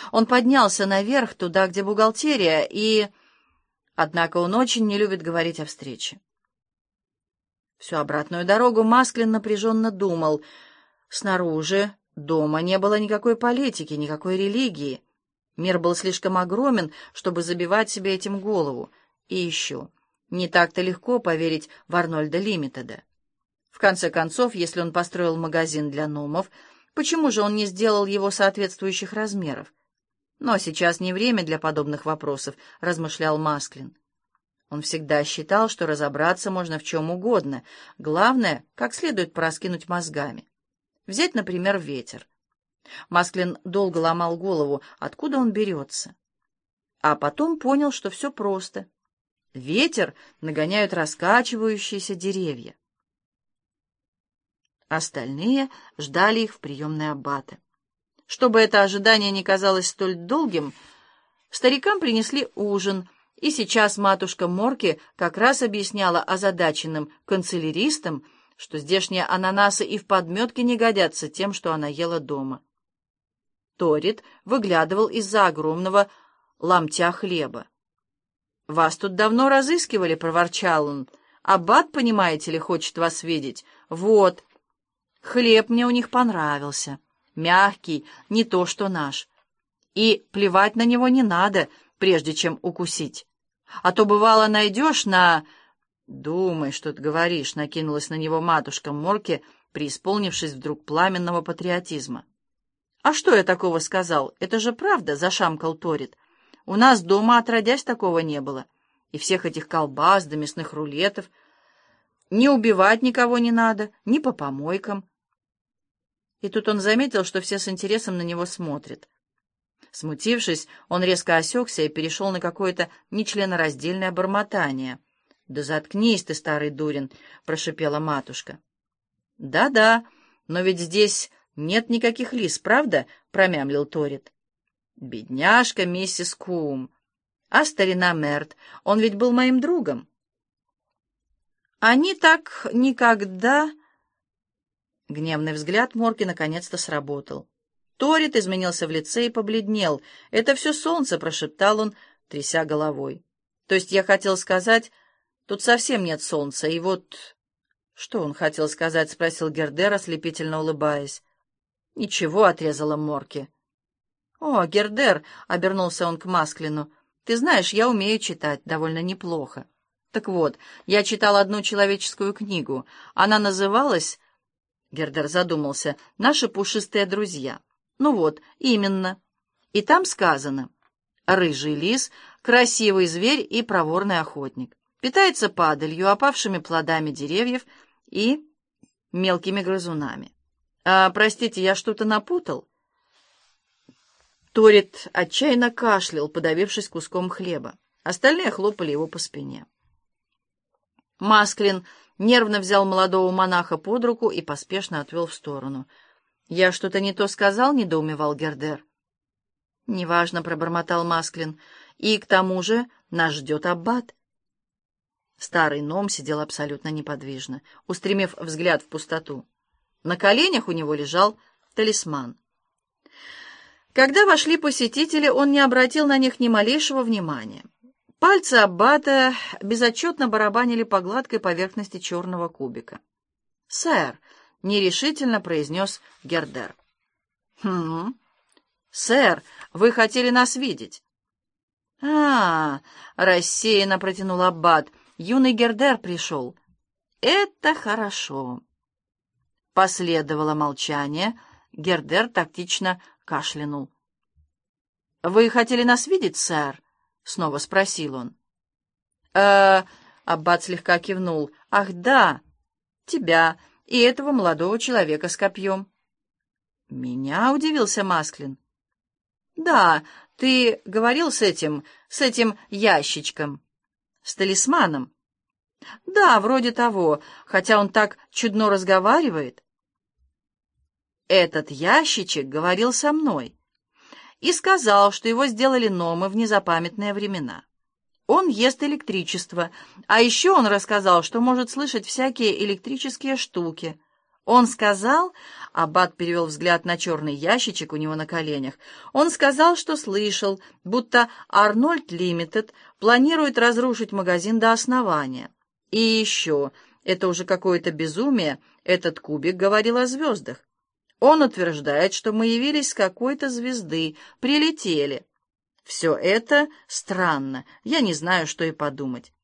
Он поднялся наверх, туда, где бухгалтерия, и... Однако он очень не любит говорить о встрече. Всю обратную дорогу Масклин напряженно думал. Снаружи дома не было никакой политики, никакой религии. Мир был слишком огромен, чтобы забивать себе этим голову. И еще, не так-то легко поверить в Арнольда Лимитеда. В конце концов, если он построил магазин для номов, почему же он не сделал его соответствующих размеров? Но сейчас не время для подобных вопросов, размышлял Масклин. Он всегда считал, что разобраться можно в чем угодно. Главное, как следует пораскинуть мозгами. Взять, например, ветер. Масклин долго ломал голову, откуда он берется. А потом понял, что все просто. Ветер нагоняют раскачивающиеся деревья. Остальные ждали их в приемной аббата. Чтобы это ожидание не казалось столь долгим, старикам принесли ужин, и сейчас матушка Морки как раз объясняла озадаченным канцеляристам, что здешние ананасы и в подметке не годятся тем, что она ела дома. Торит выглядывал из-за огромного ломтя хлеба. «Вас тут давно разыскивали», — проворчал он. «Аббат, понимаете ли, хочет вас видеть. Вот. Хлеб мне у них понравился. Мягкий, не то что наш. И плевать на него не надо, прежде чем укусить. А то, бывало, найдешь на...» «Думай, что ты говоришь», — накинулась на него матушка Морки, преисполнившись вдруг пламенного патриотизма. «А что я такого сказал? Это же правда», — зашамкал Торит. «У нас дома отродясь такого не было. И всех этих колбас да мясных рулетов. Ни убивать никого не надо, ни по помойкам». И тут он заметил, что все с интересом на него смотрят. Смутившись, он резко осекся и перешел на какое-то нечленораздельное бормотание. «Да заткнись ты, старый дурень!» — прошипела матушка. «Да-да, но ведь здесь нет никаких лис, правда?» — промямлил Торит. «Бедняжка миссис Кум! А старина Мерт, он ведь был моим другом!» «Они так никогда...» Гневный взгляд Морки наконец-то сработал. Торит изменился в лице и побледнел. «Это все солнце», — прошептал он, тряся головой. «То есть я хотел сказать, тут совсем нет солнца, и вот...» «Что он хотел сказать?» — спросил Гердер, ослепительно улыбаясь. «Ничего», — отрезала Морки. «О, Гердер», — обернулся он к Масклину, — «ты знаешь, я умею читать довольно неплохо. Так вот, я читал одну человеческую книгу. Она называлась...» Гердер задумался. «Наши пушистые друзья». «Ну вот, именно. И там сказано: рыжий лис, красивый зверь и проворный охотник. Питается падалью, опавшими плодами деревьев и мелкими грызунами. Простите, я что-то напутал?» Торит отчаянно кашлял, подавившись куском хлеба. Остальные хлопали его по спине. Масклин нервно взял молодого монаха под руку и поспешно отвел в сторону. «Я что-то не то сказал?» — недоумевал Гердер. «Неважно», — пробормотал Масклин. «И к тому же нас ждет аббат». Старый ном сидел абсолютно неподвижно, устремив взгляд в пустоту. На коленях у него лежал талисман. Когда вошли посетители, он не обратил на них ни малейшего внимания. Пальцы аббата безотчетно барабанили по гладкой поверхности черного кубика. «Сэр», — нерешительно произнес Гердер. «Хм, сэр, вы хотели нас видеть?» Рассеянно протянул аббат. «Юный Гердер пришел». «Это хорошо». Последовало молчание. Гердер тактично кашлянул. «Вы хотели нас видеть, сэр?» — снова спросил он. Аббат слегка кивнул. «Ах, да, тебя и этого молодого человека с копьем». «Меня?» — удивился Масклин. «Да, ты говорил с этим ящичком, с талисманом». «Да, вроде того, хотя он так чудно разговаривает». «Этот ящичек говорил со мной и сказал, что его сделали номы в незапамятные времена. Он ест электричество, а еще он рассказал, что может слышать всякие электрические штуки. Он сказал, аббат перевел взгляд на черный ящичек у него на коленях, он сказал, что слышал, будто Арнольд Лимитед планирует разрушить магазин до основания. И еще, это уже какое-то безумие, этот кубик говорил о звездах. Он утверждает, что мы явились с какой-то звезды, прилетели. Все это странно, я не знаю, что и подумать.